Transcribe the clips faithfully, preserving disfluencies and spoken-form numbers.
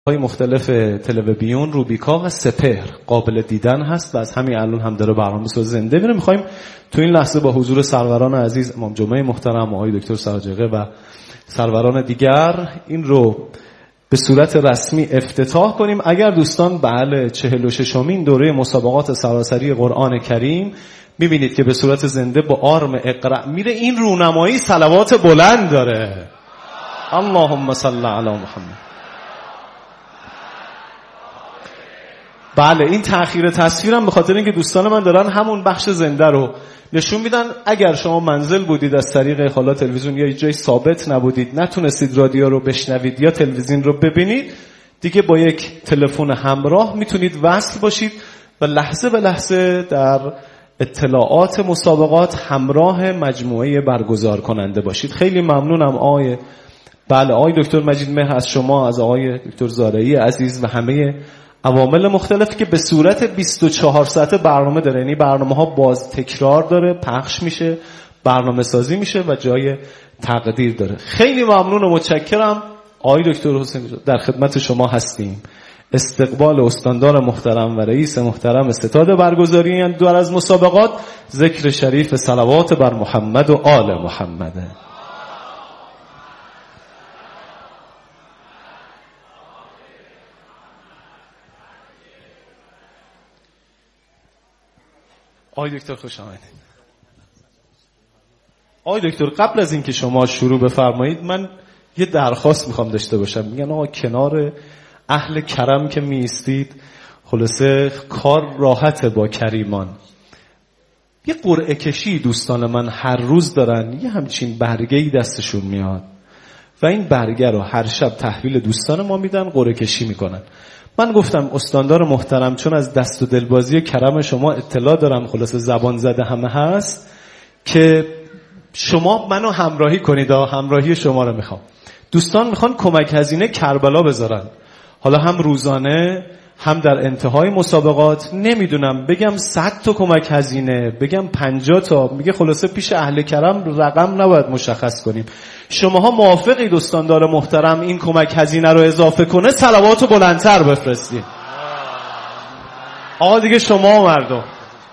های مختلف تلویزیون، روبیکا و سپهر قابل دیدن هست و از همین الان هم داره برنامه ساز زنده میره. میخوایم تو این لحظه با حضور سروران عزیز امام جمعه محترم آقای دکتر سراجقه و سروران دیگر این رو به صورت رسمی افتتاح کنیم. اگر دوستان بله چهل و ششمین دوره مسابقات سراسری قرآن کریم میبینید که به صورت زنده با آرم اقرا میره، این رونمایی صلوات بلند داره. اللهم صل علی محمد. بله این تأخیر تصویرم به خاطر اینکه دوستان من دارن همون بخش زنده رو نشون میدن. اگر شما منزل بودید از طریق حالا تلویزیون یا جای ثابت نبودید، نتونستید رادیو رو بشنوید یا تلویزیون رو ببینید، دیگه با یک تلفن همراه میتونید وصل باشید و لحظه به لحظه در اطلاعات مسابقات همراه مجموعه برگزار کننده باشید. خیلی ممنونم آقای بله آقای دکتر مجید مهر از شما، از آقای دکتر زارعی عزیز و همه عوامل مختلف که به صورت بیست و چهار ساعته برنامه داره. یعنی برنامه ها باز تکرار داره، پخش میشه، برنامه سازی میشه و جای تقدیر داره. خیلی ممنون و متشکرم. آقای دکتر حسین در خدمت شما هستیم. استقبال استاندار محترم و رئیس محترم ستاد برگزاری این دور از مسابقات، ذکر شریف صلوات بر محمد و آل محمد. آقای دکتر خوش آمدید. آقای دکتر قبل از اینکه شما شروع بفرمایید من یه درخواست میخوام داشته باشم. میگن آقا کنار اهل کرم که میستید خلاصه کار راحته با کریمان. یه قرعه کشی دوستان من هر روز دارن، یه همچین برگه‌ای دستشون میاد و این برگه رو هر شب تحویل دوستان ما میدن، قرعه کشی میکنن. من گفتم استاندار محترم چون از دست و دلبازی کرم شما اطلاع دارم، خلاصه زبان زده همه هست، که شما منو همراهی کنید. همراهی شما رو میخوام. دوستان میخوان کمک هزینه کربلا بذارن، حالا هم روزانه هم در انتهای مسابقات. نمیدونم بگم صد تا کمک هزینه، بگم پنجاه تا، میگه خلاصه پیش اهل کرم رقم نباید مشخص کنیم. شماها موافقید استاندار محترم این کمک هزینه رو اضافه کنه، صلواتو بلندتر بفرستید. آقا دیگه شما مردم.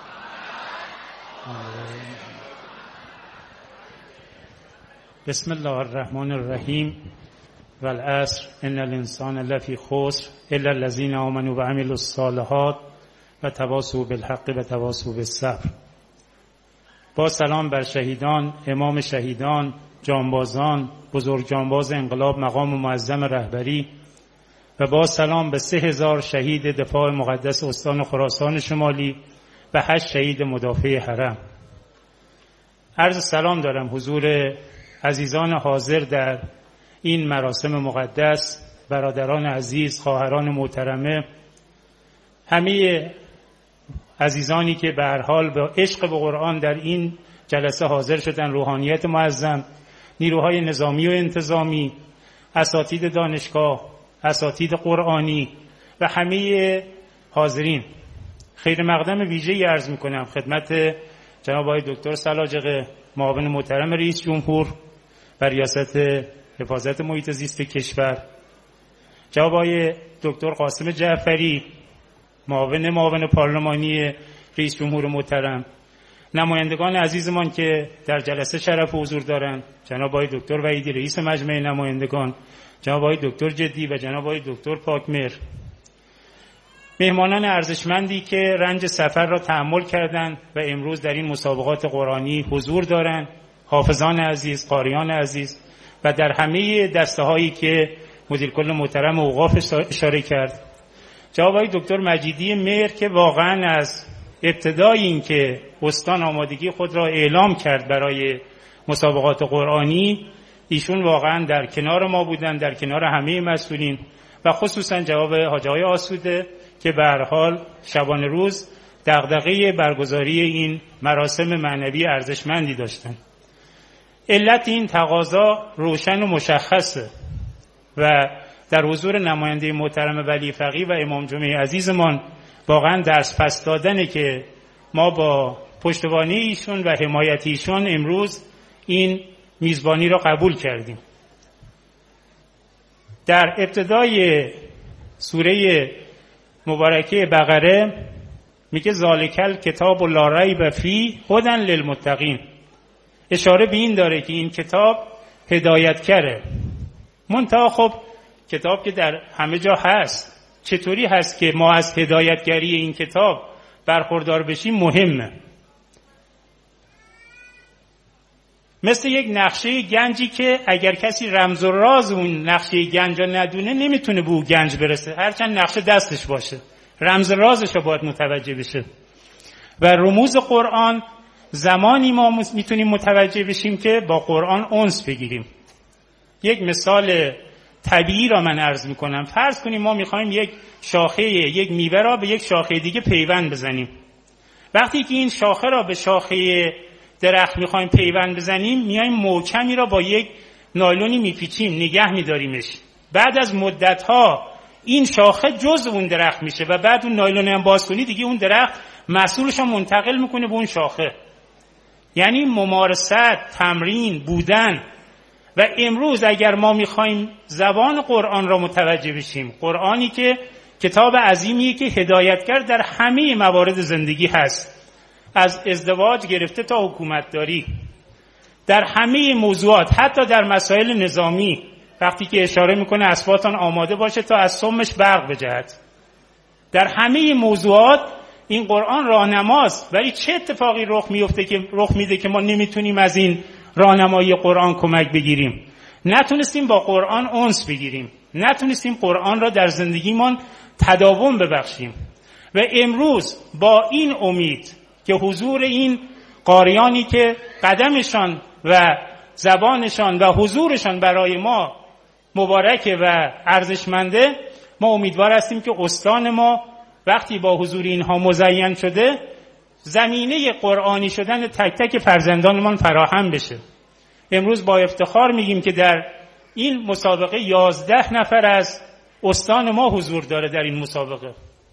بسم الله الرحمن الرحیم و العصر ان الانسان لفی خسر الا الذین آمنوا و عملوا الصالحات و تواصوا بالحق و تواصوا بالصبر. با سلام بر شهیدان، امام شهیدان، جانبازان، بزرگ جانباز انقلاب مقام معظم رهبری و با سلام به سه هزار شهید دفاع مقدس استان خراسان شمالی و هشت شهید مدافع حرم. عرض سلام دارم حضور عزیزان حاضر در این مراسم مقدس، برادران عزیز، خواهران محترمه، همه عزیزانی که به هر حال به عشق به قرآن در این جلسه حاضر شدن، روحانیت معظم، نیروهای نظامی و انتظامی، اساتید دانشگاه، اساتید قرآنی و همه حاضرین. خیر مقدم ویژه‌ای عرض می‌کنم خدمت جناب آقای دکتر سراجقه، معاون محترم رئیس جمهور و ریاست حفاظت محیط زیست کشور، جناب آقای دکتر قاسم جعفری، معاون معاون پارلمانی رئیس جمهور محترم، نمایندگان عزیزمان که در جلسه شرف حضور دارند، جناب آقای دکتر وحیدی رئیس مجمع نمایندگان، جناب آقای دکتر جدی و جناب آقای دکتر پاکمهر، مهمانان ارزشمندی که رنج سفر را تحمل کردند و امروز در این مسابقات قرآنی حضور دارند، حافظان عزیز، قاریان عزیز و در همه دسته هایی که مدیر کل محترم اوقاف اشاره کرد، جناب آقای دکتر مجیدی مهر که واقعا از ابتدای این که استان آمادگی خود را اعلام کرد برای مسابقات قرآنی، ایشون واقعا در کنار ما بودن، در کنار همه مسئولین و خصوصا جناب حاجی آقای آسوده که به هر حال شبانه روز دغدغه برگزاری این مراسم معنوی ارزشمندی داشتند. علت این تقاضا روشن و مشخصه و در حضور نماینده محترم ولی فقیه و امام جمعه عزیزمان واقعا درس پس دادنه که ما با پشتوانه ایشون و حمایت ایشون امروز این میزبانی را قبول کردیم. در ابتدای سوره مبارکه بقره میگه ذالکل کتاب لا ریب فیه هدی للمتقین. اشاره به این داره که این کتاب هدایتگره. منتها خب کتاب که در همه جا هست، چطوری هست که ما از هدایتگری این کتاب برخوردار بشیم مهمه. مثل یک نقشه گنجی که اگر کسی رمز و راز اون نقشه گنج رو ندونه نمیتونه به اون گنج برسه، هرچند نقشه دستش باشه، رمز رازش رو باید متوجه بشه. و رموز قرآن زمانی ما میتونیم متوجه بشیم که با قرآن انس بگیریم. یک مثال طبیعی را من عرض میکنم. فرض کنیم ما میخوایم یک شاخه یک میوه را به یک شاخه دیگه پیوند بزنیم. وقتی که این شاخه را به شاخه درخت میخوایم پیوند بزنیم، میایم محکمی را با یک نایلونی میپیچیم، نگه میداریمش. بعد از مدتها این شاخه جزء اون درخت میشه و بعد اون نایلون هم باز کنی دیگه اون درخت مسئولش رو منتقل میکنه به اون شاخه. یعنی ممارست، تمرین، بودن. و امروز اگر ما میخوایم زبان قرآن را متوجه بشیم، قرآنی که کتاب عظیمیه که هدایتگر در همه موارد زندگی هست، از ازدواج گرفته تا حکومتداری، در همه موضوعات، حتی در مسائل نظامی، وقتی که اشاره میکنه اسباتان آماده باشه تا از سمش برق بجهد، در همه موضوعات این قرآن راهنماست. ولی چه اتفاقی رخ میفته که رخ میده که ما نمیتونیم از این راهنمایی قرآن کمک بگیریم؟ نتونستیم با قرآن انس بگیریم، نتونستیم قرآن را در زندگیمان تداوم ببخشیم. و امروز با این امید که حضور این قاریانی که قدمشان و زبانشان و حضورشان برای ما مبارکه و ارزشمنده، ما امیدوار هستیم که استان ما وقتی با حضور اینها مزین شده، زمینه قرآنی شدن تک تک فرزندانمان فراهم بشه. امروز با افتخار میگیم که در این مسابقه یازده نفر از استان ما حضور داره در این مسابقه.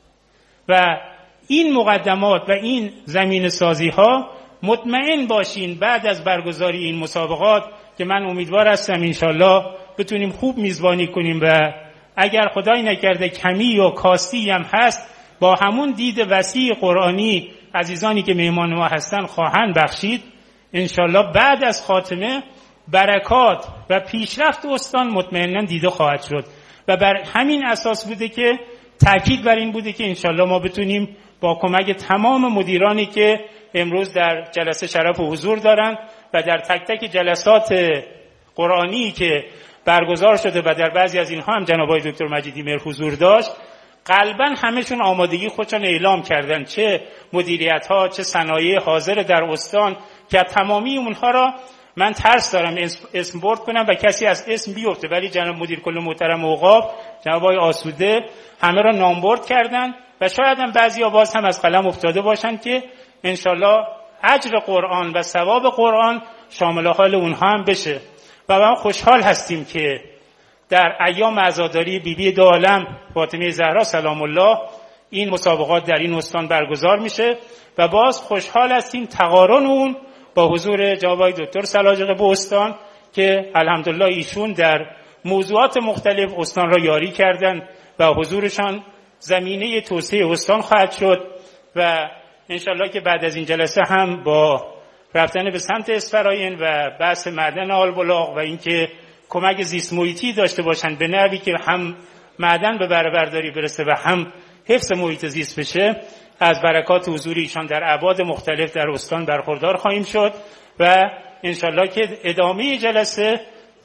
و این مقدمات و این زمین سازی ها، مطمئن باشین بعد از برگزاری این مسابقات که من امیدوار هستم انشالله بتونیم خوب میزبانی کنیم و اگر خدای نکرده کمی و کاستی هم هست، با همون دید وسیع قرآنی عزیزانی که مهمان ما هستن خواهند بخشید. انشالله بعد از خاتمه برکات و پیشرفت استان مطمئنا دیده خواهد شد و بر همین اساس بوده که تاکید بر این بوده که انشالله ما بتونیم با کمک تمام مدیرانی که امروز در جلسه شرف و حضور دارن و در تک تک جلسات قرآنی که برگزار شده و در بعضی از اینها هم جناب آقای دکتر مجیدی مهر حضور داشت، قلباً همشون آمادگی خودشون اعلام کردن، چه مدیریت ها چه صنایع حاضر در استان، که تمامی اونها را من ترس دارم اسم برد کنم و کسی از اسم بیفته، ولی جناب مدیر کل محترم اوقاف جناب آقای آسوده همه را نامبرد کردن و شاید هم بعضیا باز هم از قلم افتاده باشن که انشالله اجر قرآن و ثواب قرآن شامل حال اونها هم بشه. و ما خوشحال هستیم که در ایام عزاداری بیبی دو عالم فاطمه زهرا سلام الله این مسابقات در این استان برگزار میشه و باز خوشحال هستیم تقارن اون با حضور جناب آقای دکتر سلاجقه به استان که الحمدلله ایشون در موضوعات مختلف استان را یاری کردن و حضورشان زمینه توسعه استان خواهد شد. و انشالله که بعد از این جلسه هم با رفتن به سمت اسفراین و بحث معدن آلبلاغ و اینکه کمک زیست محیطی داشته باشن به نحوی که هم معدن به بهره برداری برسه و هم حفظ محیط زیست بشه، از برکات حضور ایشان در ابعاد مختلف در استان برخوردار خواهیم شد و انشالله که ادامه جلسه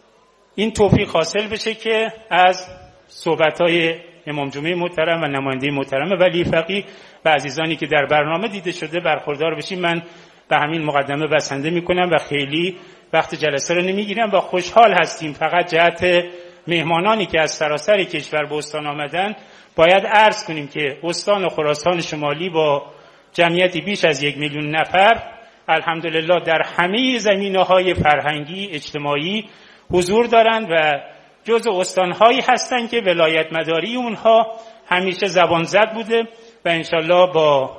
این توفیق حاصل بشه که از صحبت‌های امام جمعه محترم و نماینده محترم ولی فقیه و عزیزانی که در برنامه دیده شده برخوردار بشیم. من به همین مقدمه بسنده میکنم و خیلی وقت جلسه رو نمیگیرم و خوشحال هستیم. فقط جهت مهمانانی که از سراسر کشور به استان آمدن باید عرض کنیم که استان خراسان شمالی با جمعیتی بیش از یک میلیون نفر الحمدلله در همه زمینه‌های فرهنگی اجتماعی حضور دارند و جزء استان‌هایی هستند که ولایت مداری اونها همیشه زبان زد بوده و انشالله با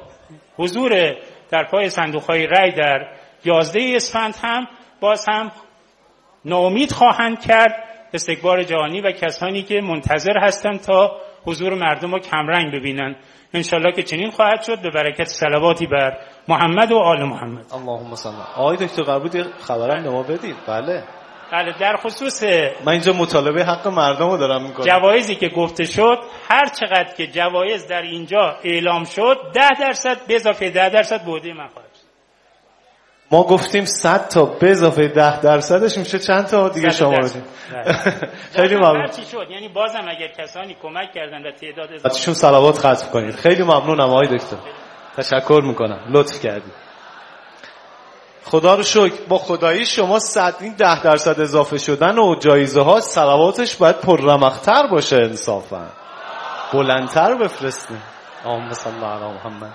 حضور در پای صندوق‌های رای در یازده اسفند هم باز هم ناامید خواهند کرد استکبار جهانی و کسانی که منتظر هستند تا حضور مردم رو کمرنگ ببینن. انشالله که چنین خواهد شد، به برکت صلواتی بر محمد و آل محمد. اللهم صل. آقای دکتر قرار بود خبرم به ما بدید. بله بله، در خصوص من اینجا مطالبه حق مردم رو دارم میکنم. جوایزی که گفته شد، هر چقدر که جوایز در اینجا اعلام شد ده درصد به اضافه ده درصد بوده من خواهد شد. ما گفتیم صد تا به اضافه ده درصدش میشه چند تا دیگه شما بدید. خیلی ممنون. چی شد؟ یعنی بازم اگر کسانی کمک کردن و تعداد ازشون صلوات ختم کنید. خیلی ممنونم آقای دکتر. تشکر میکنم. لطف کردید. خدا رو شکر با خدایی شما صد این ده درصد اضافه شدن و جایزه ها صلواتش باید پررمق‌تر باشه، انصافا بلندتر بفرستیم. اللهم صل علی محمد.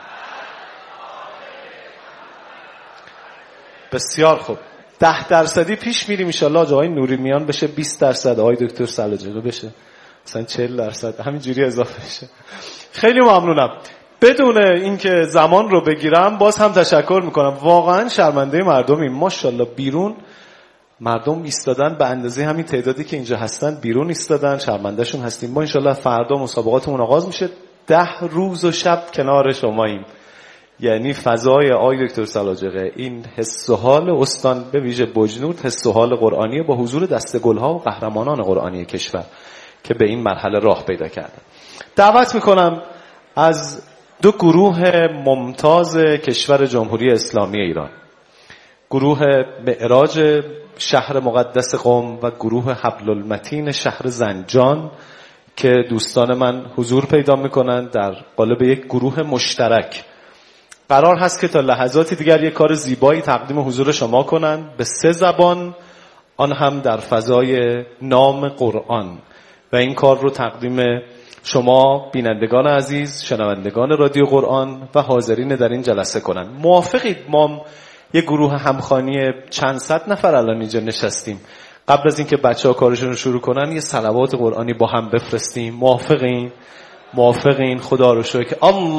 بسیار خوب. ده درصدی پیش میریم ان شاء الله. آقای نوری میان بشه بیست درصد، آقای دکتر سلاجقی بشه مثلا چهل درصد، همینجوری اضافه بشه. خیلی ممنونم. بدون اینکه زمان رو بگیرم باز هم تشکر میکنم. واقعا شرمنده مردمیم. ماشاءالله بیرون مردم ایستادن به اندازه همین تعدادی که اینجا هستن بیرون ایستادن. شرمندهشون هستیم. ما انشالله فردا مسابقاتمون آغاز میشه. ده روز و شب کنار شماییم. یعنی فضای آقای دکتر سلاجقه، این حس و حال استان به ویژه بجنورد، حس و حال قرآنی با حضور دسته گلها و قهرمانان قرآنی کشور که به این مرحله راه پیدا کردن. دعوت میکنم از دو گروه ممتاز کشور جمهوری اسلامی ایران، گروه معراج شهر مقدس قم و گروه حبل المتین شهر زنجان که دوستان من حضور پیدا میکنن در قالب یک گروه مشترک، قرار هست که تا لحظاتی دیگر یک کار زیبایی تقدیم حضور شما کنن به سه زبان، آن هم در فضای نام قرآن، و این کار رو تقدیم شما بینندگان عزیز، شنوندگان رادیو قرآن و حاضرین در این جلسه کنن. موافقید ما یک گروه همخوانی چند صد نفر الان اینجا نشستیم، قبل از اینکه بچه‌ها کارشون رو شروع کنن یه صلوات قرآنی با هم بفرستیم؟ موافقین؟ موافقین؟ خدا رو شکر.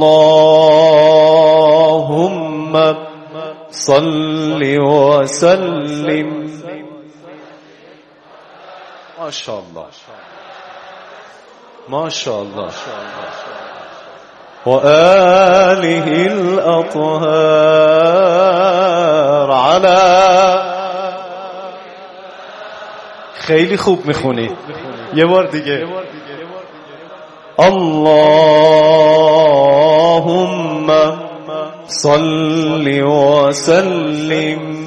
اللهم صل و سلم. ماشاءالله ماشاءالله و آله الاطهار علی. خیلی خوب میخونی. یه بار دیگه. اللهم صل و سلم.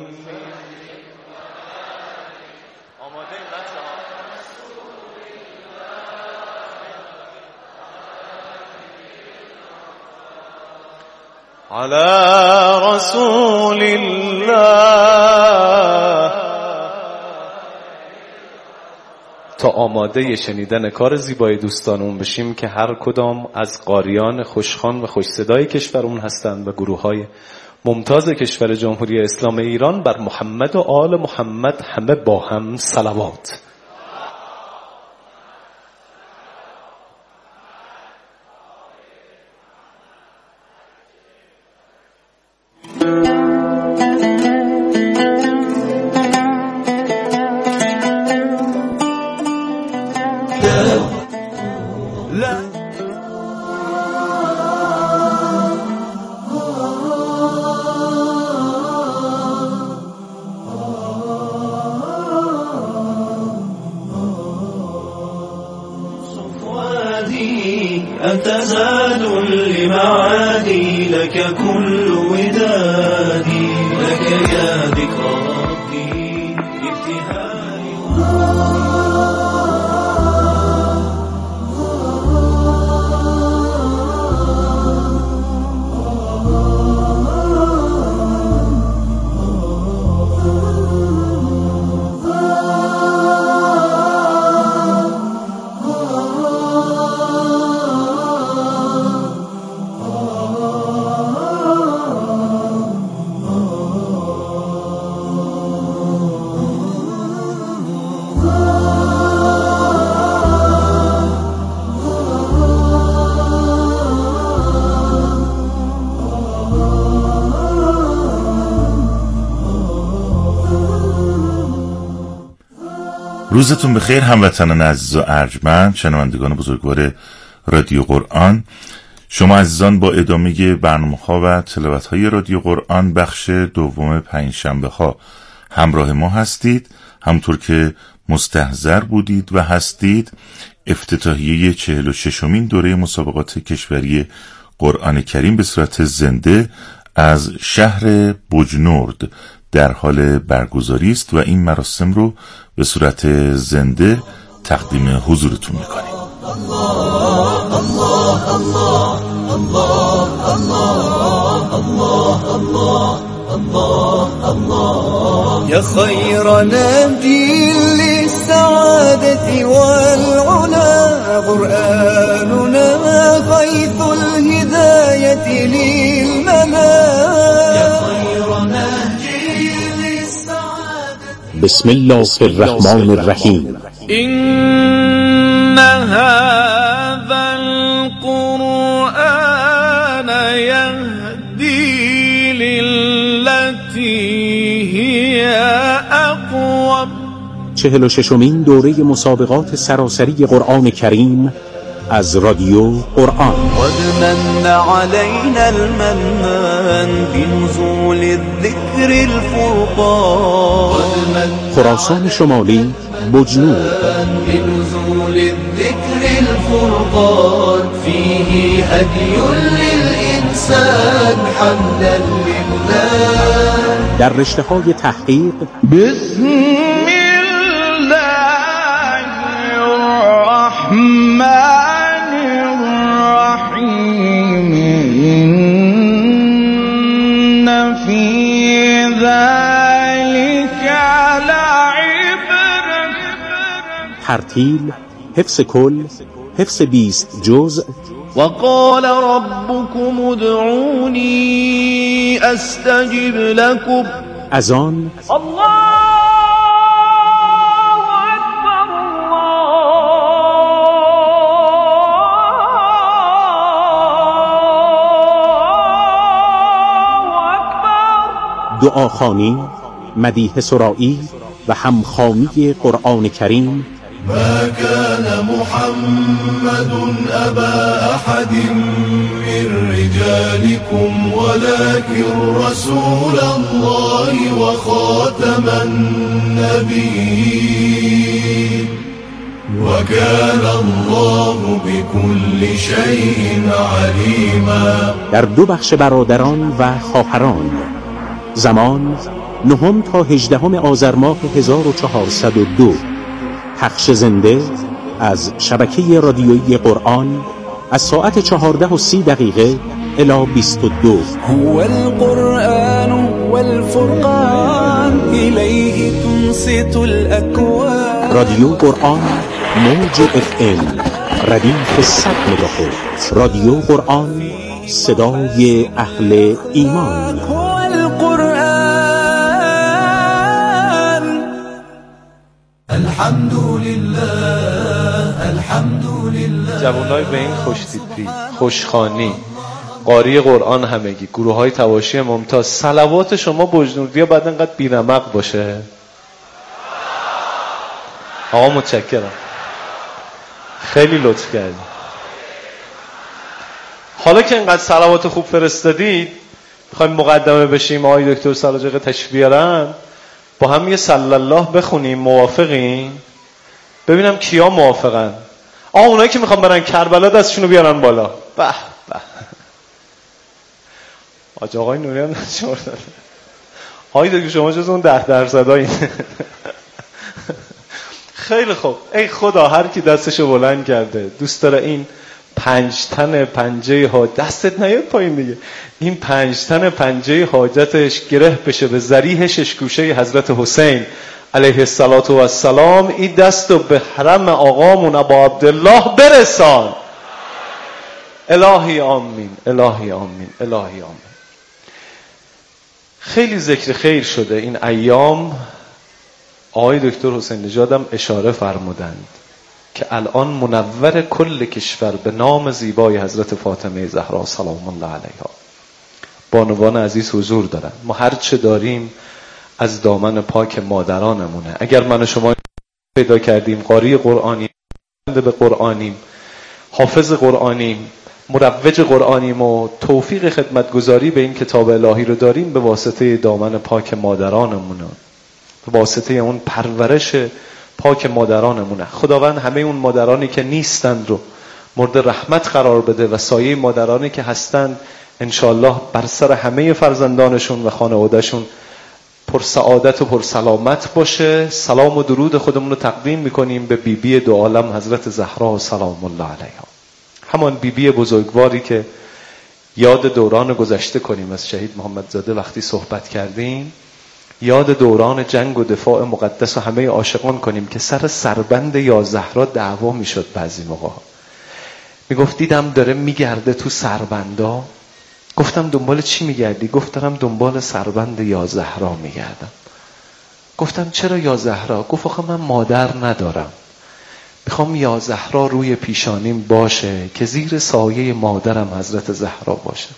على رسول الله. تا آماده شنیدن کار زیبای دوستانمون بشیم که هر کدام از قاریان خوشخوان و خوش صدای کشورمون هستند و گروه‌های ممتاز کشور جمهوری اسلامی ایران بر محمد و آل محمد همه با هم صلوات. أنت زاد لمعادي لك كل ودادي لك يا ذكر ربي ابتهالي. روزتون بخیر هموطنان عزیز و ارجمند، شنوندگان بزرگوار رادیو قرآن. شما عزیزان با ادامه برنامه‌ها و تلاوت‌های رادیو قرآن بخش دوم پنجشنبه ها همراه ما هستید. همونطور که مستحضر بودید و هستید، افتتاحیه چهل و ششمین دوره مسابقات کشوری قرآن کریم به صورت زنده از شهر بجنورد در حال برگزاری است و این مراسم رو به صورت زنده تقدیم حضورتون میکنیم. الله الله الله الله الله الله الله الله يا خير نبي للسعادة والعلا قرآننا غيث الهداية للملا يا خير نبي للسعادة. بسم الله الرحمن الرحيم. إن هذا القرآن يهدي للتي هي أقوم. چهل و ششمین دوره مسابقات سراسری قرآن کریم از رادیو قرآن. قد من علينا المنان بنزول الذكر الفرقان. خراسان شمالی بجنورد. بنزول الذكر الفرقان فيه هدي للإنسان حمدا لله. در رشته های تحقیق بسم الله الرحمن الرحيم إن في ذلك لعبرة. ترتیل، حفظ کل، حفظ بیست جزء. وقال ربكم ادعوني استجب لكم. از آن الله اکبر الله اکبر. دعاخوانی، مدیح سرائی و همخوانی قرآن کریم. ما كان محمد أبا أحد من رجالكم ولكن رسول الله وخاتم النبيين وكان الله بكل شيء عليما. در دو بخش برادران و خواهران. زمان نهم تا هجدهم آذر ماه هزار و چهارصد و دو. پخش زنده از شبکه رادیویی قرآن از ساعت چهارده و سی دقیقه الی بیست و دو. هو القرآن والفرقان إليه تنصت الأكوان. رادیو قرآن موج اف ام ردیف صد مگاهرتز. رادیو قرآن صدای اهل ایمان. هو القرآن. الحمد لله الحمد لله. جوانای به این خوشتیپی، خوشخوانی، قاری قرآن همگی، گروه های تواشی ممتاز، صلوات شما بجنوردی ها باید انقدر بی‌رمق باشه. آقا متشکرم، خیلی لطف کردید. حالا که انقدر صلوات خوب فرستادید، میخوایم مقدمه بشیم. آقای دکتر سراجقه تشریف بیارن، با هم یه صلی الله بخونیم. موافقین؟ ببینم کیا موافقن. آقا اونایی که میخوام برن کربلا دستشونو بیارن بالا. به به. آج آقای نوریان نشور داره. آقای دکتر شما جز اون ده درصدایی. خیلی خوب. ای خدا، هر کی دستشو بلند کرده دوست داره این پنج تن پنجه ها، دستت نیاد پایین دیگه، این پنج تن پنجه حاجتش گره بشه به ذریح ششگوشه حضرت حسین علیه السلام، این دستو به حرم آقامون ابا عبدالله برسان. الهی آمین، الهی آمین، الهی آمین. خیلی ذکر خیر شده این ایام. آقای دکتر حسین نژادم اشاره فرمودند که الان منور کل کشور به نام زیبای حضرت فاطمه زهرا سلام الله علیها بانوان عزیز حضور دارن. ما هر چه داریم از دامن پاک مادرانمونه. اگر من و شما پیدا کردیم، قاری قرآنیم، به قرآنیم، حافظ قرآنیم، مروج قرآنیم و توفیق خدمتگزاری به این کتاب الهی رو داریم به واسطه دامن پاک مادرانمونه، به واسطه اون پرورش پاک مادرانمونه. خداوند همه اون مادرانی که نیستند رو مورد رحمت قرار بده و سایه مادرانی که هستند انشالله بر سر همه فرزندانشون و خانوادهشون پر سعادت و پر سلامت باشه. سلام و درود خودمون رو تقدیم میکنیم به بیبی بی دو عالم حضرت زهرا سلام الله علیها، همان بیبی بی بزرگواری که یاد دوران گذشته کنیم از شهید محمدزاده وقتی صحبت کردیم، یاد دوران جنگ و دفاع مقدس و همه عاشقان کنیم که سر سربند یا زهرا دعوا میشد. بعضی موقع میگفت دیدم داره میگرده تو سربندا. گفتم دنبال چی میگردی؟ گفت دارم دنبال سربند یا زهرا میگردم. گفتم چرا یا زهرا؟ گفت آخه من مادر ندارم، میخوام یا زهرا روی پیشانیم باشه که زیر سایه مادرم حضرت زهرا باشه.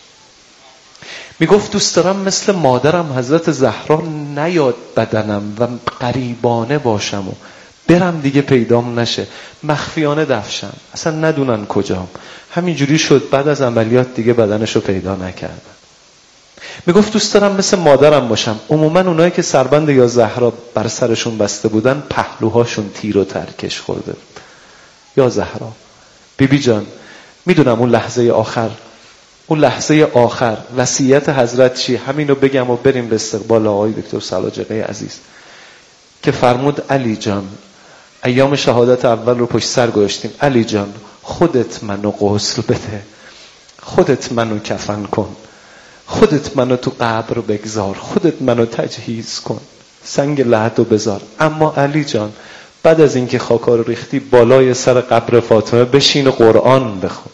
میگفت دوست دارم مثل مادرم حضرت زهرا نیاد بدنم و غریبانه باشم و برم دیگه پیدام نشه، مخفیانه دفشم، اصلا ندونن کجام. همینجوری شد، بعد از عملیات دیگه بدنشو پیدا نکردن. میگفت دوست دارم مثل مادرم باشم. عموما اونایی که سربند یا زهرا بر سرشون بسته بودن پهلوهاشون تیر و ترکش خورده. یا زهرا بیبی بی جان، میدونم اون لحظه آخر، اون لحظه آخر وصیت حضرت چی؟ همینو بگم و بریم به استقبال آقای دکتر سلاجقه عزیز که فرمود علی جان، ایام شهادت اول رو پشت سر گذاشتیم، علی جان خودت منو غسل بده، خودت منو کفن کن، خودت منو تو قبر بگذار، خودت منو تجهیز کن، سنگ لحد رو بذار. اما علی جان بعد از اینکه خاکا رو ریختی بالای سر قبر فاطمه بشین و قرآن بخون.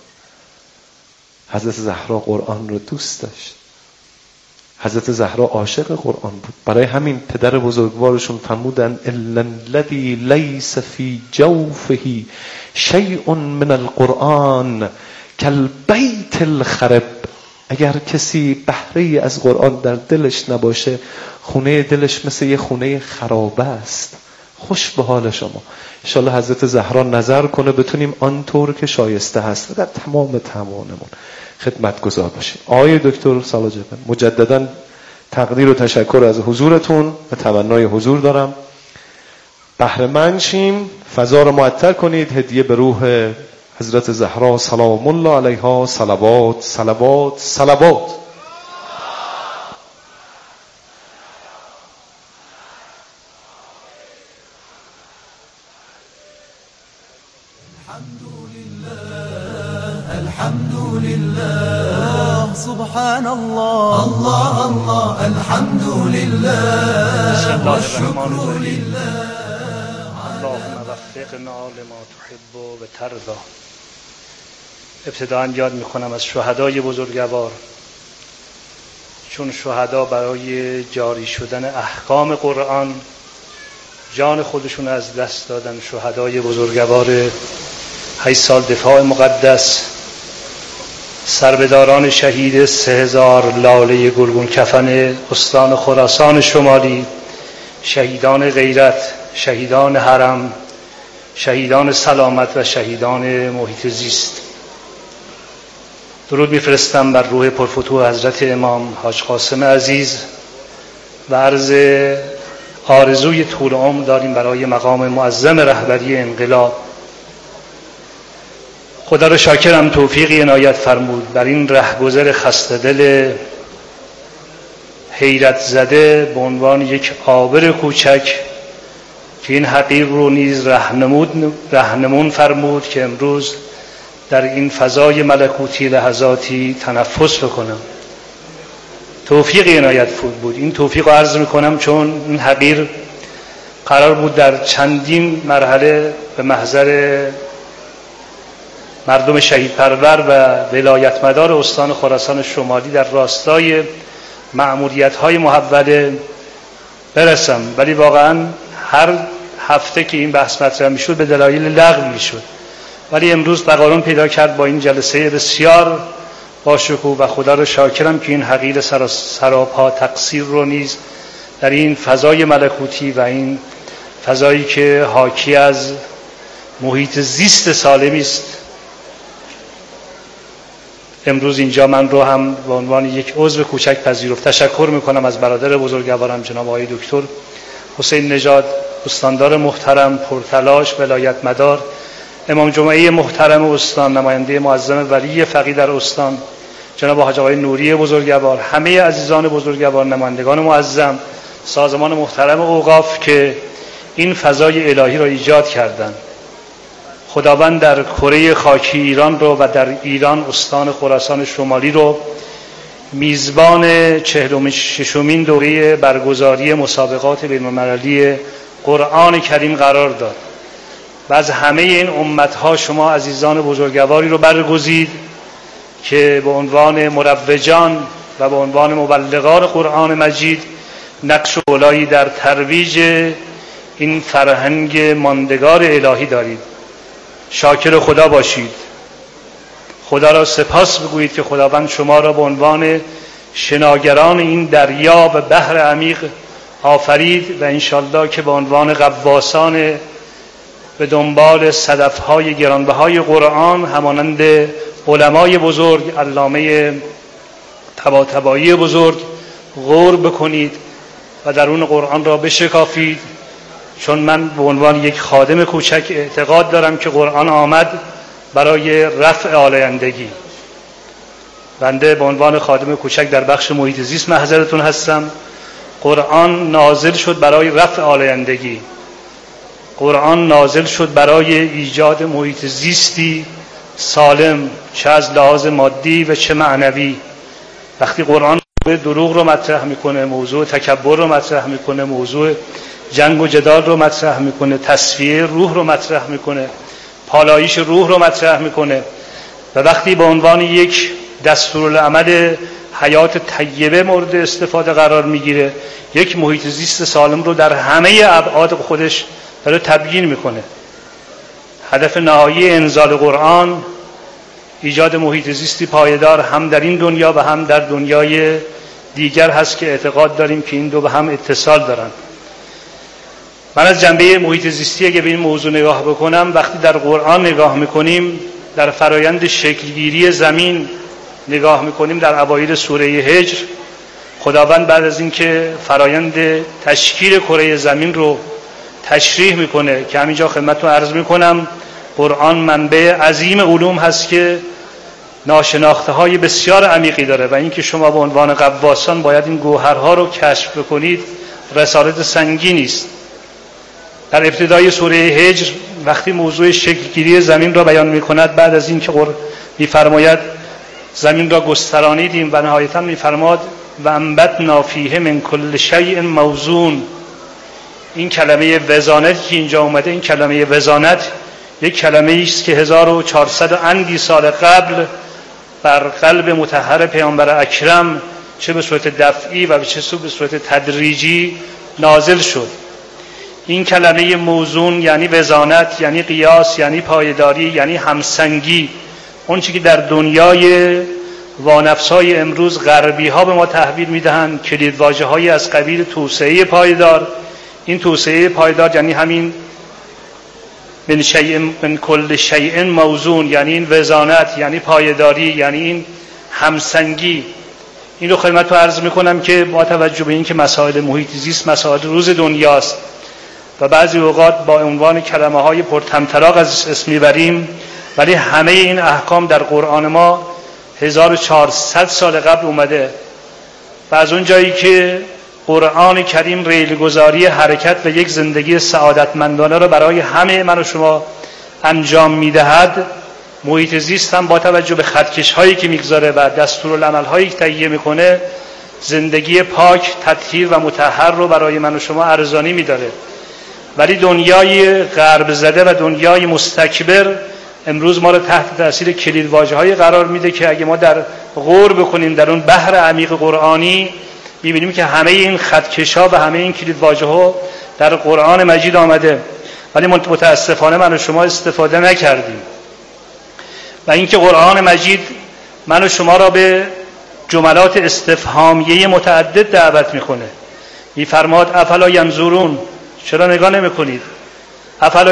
حضرت زهرا قرآن رو دوست داشت، حضرت زهرا عاشق قرآن بود. برای همین پدر بزرگوارشون فرمودن الا الذی لیس فی جوفه شیء من القرآن کالبیت الخرب. اگر کسی بهره‌ای از قرآن در دلش نباشه، خونه دلش مثل یه خونه خرابه است. خوش به حال شما. انشالله حضرت زهرا نظر کنه بتونیم آنطور که شایسته هست در تمام توانمون خدمت گزار باشیم. آقای دکتر سلاجقه، مجددا تقدیر و تشکر از حضورتون و تمنای حضور دارم. بهره مند شیم، فضا رو معطر کنید، هدیه به روح حضرت زهرا سلام الله علیها. صلوات صلوات صلوات. الحمد لله سبحان الله الله الله الحمد لله والشكر لله. اللهم وفقنا لما تحب و ترضى. ابتداء یاد میکنم از شهدای بزرگوار، چون شهدا برای جاری شدن احکام قرآن جان خودشون از دست دادن. شهدای بزرگوار هشت سال دفاع مقدس، سربداران شهید سه هزار لاله گلگون کفن استان خراسان شمالی، شهیدان غیرت، شهیدان حرم، شهیدان سلامت و شهیدان محیط زیست. درود میفرستم بر روح پرفتوح حضرت امام حاج قاسم عزیز و عرض آرزوی طول عمر داریم برای مقام معظم رهبری انقلاب. خدا رو شاکرم توفیقی عنایت فرمود بر این رهگذر خسته دل حیرت زده به عنوان یک عابر کوچک که این حقیر رو نیز رهنمود رهنمون فرمود که امروز در این فضای ملکوتی لحظاتی تنفس بکنم. توفیقی عنایت بود. این توفیق رو عرض میکنم چون این حقیر قرار بود در چندین مرحله به محضر مردم شهید پرور و ولایت مدار استان خراسان شمالی در راستای مأموریت‌های محوله برسم، ولی واقعا هر هفته که این بحث مطرح میشد به دلایل لغو میشد. ولی امروز تقارن پیدا کرد با این جلسه بسیار باشکوه و خدا رو شاکرم که این حقیر سراپا تقصیر رو نیز در این فضای ملکوتی و این فضایی که حاکی از محیط زیست سالمی است. امروز اینجا من رو هم به عنوان یک عضو کوچک پذیرفت. تشکر میکنم از برادر بزرگوارم جناب آقای دکتر حسین نژاد، استاندار محترم، پرتلاش، ولایت مدار، امام جمعه محترم استان، نماینده معظم ولی فقیه در استان جناب حاج آقای نوری بزرگوار، همه عزیزان بزرگوار، نمایندگان معظم، سازمان محترم اوقاف که این فضای الهی را ایجاد کردند. خداوند در کره خاکی ایران رو و در ایران استان خراسان شمالی رو میزبان چهل و ششمین دوره برگزاری مسابقات بین‌المللی قرآن کریم قرار داد و از همه این امتها شما عزیزان بزرگواری رو برگزید که به عنوان مروجان و به عنوان مبلغان قرآن مجید نقش اولایی در ترویج این فرهنگ ماندگار الهی دارید. شاکر خدا باشید. خدا را سپاس بگویید که خداوند شما را به عنوان شناگران این دریا و بحر عمیق آفرید و انشالله که به عنوان غواصان به دنبال صدفهای گرانبهای قرآن همانند علمای بزرگ، علامه طباطبایی بزرگ غور بکنید و درون قرآن را بشکافید. چون من به عنوان یک خادم کوچک اعتقاد دارم که قرآن آمد برای رفع آلایندگی. بنده به عنوان خادم کوچک در بخش محیط زیست محضرتون هستم. قرآن نازل شد برای رفع آلایندگی. قرآن نازل شد برای ایجاد محیط زیستی سالم، چه از لحاظ مادی و چه معنوی. وقتی قرآن دروغ رو مطرح میکنه، موضوع تکبر رو مطرح میکنه، موضوع جنگ و جدال رو مطرح میکنه، تصفیه روح رو مطرح میکنه، پالایش روح رو مطرح میکنه و وقتی به عنوان یک دستورالعمل حیات طیبه مورد استفاده قرار میگیره، یک محیط زیست سالم رو در همه ابعاد خودش داره تبیین میکنه. هدف نهایی انزال قرآن ایجاد محیط زیستی پایدار هم در این دنیا و هم در دنیای دیگر هست که اعتقاد داریم که این دو به هم اتصال دارن. من از جنبه محیط زیستی اگه به این موضوع نگاه بکنم، وقتی در قرآن نگاه میکنیم، در فرایند شکلگیری زمین نگاه میکنیم، در اوایل سوره هجر خداوند بعد از اینکه فرایند تشکیل کره زمین رو تشریح میکنه که همینجا خدمتتون عرض میکنم قرآن منبع عظیم علوم هست که ناشناخته های بسیار عمیقی داره و اینکه شما به عنوان غواصان باید این گوهرها رو کشف بکنید رسالت سنگینی است. در ابتدای سوره هجر وقتی موضوع شکلگیری زمین را بیان میکند، بعد از اینکه میفرماید زمین را گسترانیدیم و نهایتا میفرماد و انبتنا فیه من کل شیء موزون. این کلمه وزانت که اینجا اومده، این کلمه وزانت یک کلمه است که هزار و چهارصد اندی سال قبل بر قلب مطهر پیامبر اکرم چه به صورت دفعی و چه به صورت تدریجی نازل شد. این کلمه موزون یعنی وزانت، یعنی قیاس، یعنی پایداری، یعنی همسنگی. اون چیزی که در دنیای وانفسای امروز غربی ها به ما تحویل میدهند کلید واژه هایی از قبیل توسعه پایدار. این توسعه پایدار یعنی همین من شیء من کل شیء موزون، یعنی این وزانت، یعنی پایداری، یعنی این همسنگی. این رو خدمتتون عرض میکنم که با توجه به اینکه مسائل محیط زیست مسائل روز دنیاست و بعضی اوقات با عنوان کلمه های پرطمطراق از اسم میبریم، ولی همه این احکام در قرآن ما هزار و چهارصد سال قبل اومده و از اون جایی که قرآن کریم ریلگذاری حرکت و یک زندگی سعادتمندانه را برای همه من و شما انجام میدهد، محیط زیست هم با توجه به خطکش هایی که میگذاره و دستورالعمل هایی که تهیه میکنه زندگی پاک، تطهیر و مطهر رو برای من و شما ارزانی میداره. ولی دنیای غرب زده و دنیای مستکبر امروز ما رو تحت تاثیر کلید واژه های قرار میده که اگه ما در غور بکنیم در اون بحر عمیق قرآنی میبینیم که همه این خطکش ها و همه این کلید واژه ها در قرآن مجید آمده، ولی متاسفانه من و شما استفاده نکردیم. و اینکه قرآن مجید من و شما را به جملات استفهامیه متعدد دعوت میکنه. میفرماد افلا ینظرون، چرا نگاه نمی کنید؟ افلا